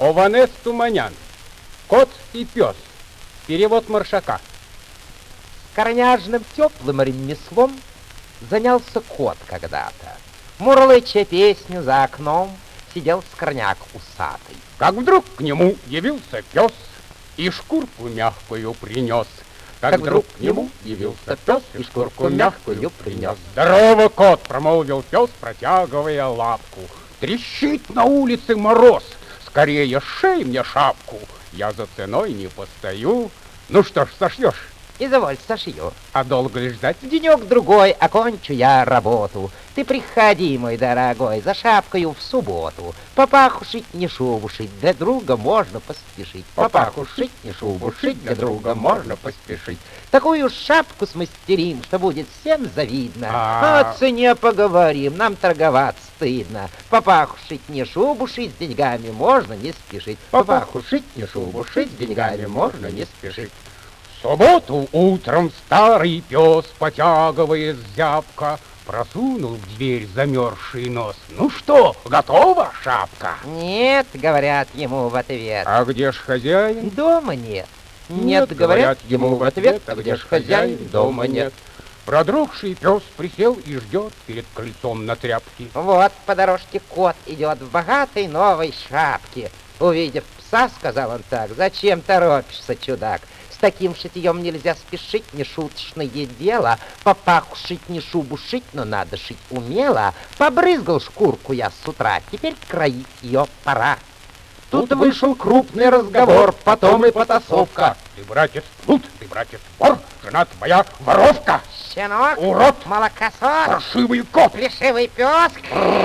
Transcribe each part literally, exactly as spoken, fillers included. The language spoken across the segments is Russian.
Ованес Туманян. Кот и пес. Перевод Маршака. Корняжным теплым ремеслом занялся кот когда-то. Мурлыча песню за окном сидел скорняк усатый. Как вдруг к нему явился пес и шкурку мягкую принес. Как, Как вдруг к нему явился пес и шкурку мягкую принес. Здорово, кот, промолвил пес, протягивая лапку. Трещит на улице мороз. Скорее шей мне шапку. Я за ценой не постою. Ну что ж, сошьешь? Изволь, сошью. А долго ли ждать? Денек-другой окончу я работу. Ты приходи, мой дорогой, за шапкою в субботу. Папаху шить, не шубу шить, для друга можно поспешить. Папаху шить, не шубу шить, для друга можно поспешить. Такую шапку смастерим, что будет всем завидно. А. О цене поговорим, нам торговать стыдно. Папаху шить, не шубу шить, с деньгами можно не спешить. Папаху шить, не шубу шить, с деньгами можно не спешить. В субботу утром старый пес, потягивает зябко, просунул в дверь замерзший нос. Ну что, готова шапка? Нет, говорят ему в ответ. А где ж хозяин? Дома нет. Нет, говорят ему в ответ, а где ж хозяин, дома нет. Продрогший пес присел и ждет перед крыльцом на тряпке. Вот по дорожке кот идет в богатой новой шапке. Увидев пса, сказал он так: зачем торопишься, чудак? С таким шитьем нельзя спешить, не шуточное дело. Папаху шить, не шубу шить, но надо шить умело. Побрызгал шкурку я с утра, теперь кроить ее пора. Тут вышел крупный разговор, потом и потасовка. Ты, братец, плут, ты, братец, вор, жена твоя воровка. Щенок, урод, молокосос, паршивый кот. плешивый пес.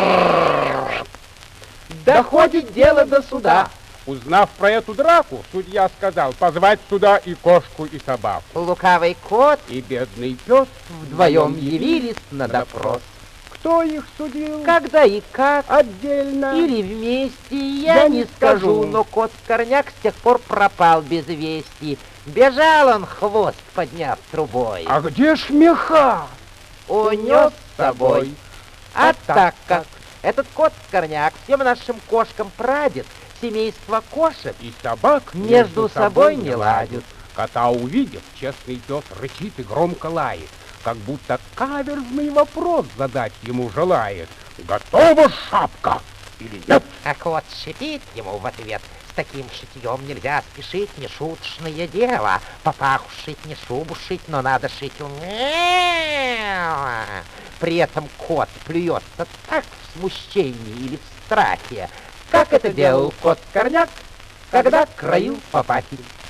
Доходит дело до суда. Узнав про эту драку, судья сказал позвать сюда и кошку, и собаку. Лукавый кот И бедный пес вдвоем явились на допрос. Кто их судил? Когда и как, Отдельно. или вместе, я, Я не не скажу, скажу. но кот-скорняк с тех пор пропал без вести. Бежал он, хвост подняв трубой, А где ж меха? унес с собой. А так как этот кот-скорняк всем нашим кошкам прадед, семейство кошек И собак между собой не ладят. Кота увидев, честный пес рычит и громко лает, как будто каверзный вопрос задать ему желает. Готова шапка или нет? А кот шипит ему в ответ: с таким шитьем нельзя спешить, не шуточное дело. Папаху шить, не шубу шить, но надо шить умело. При этом кот плюется так в смущении или в страхе, как это делал кот-скорняк, когда кроил папахи.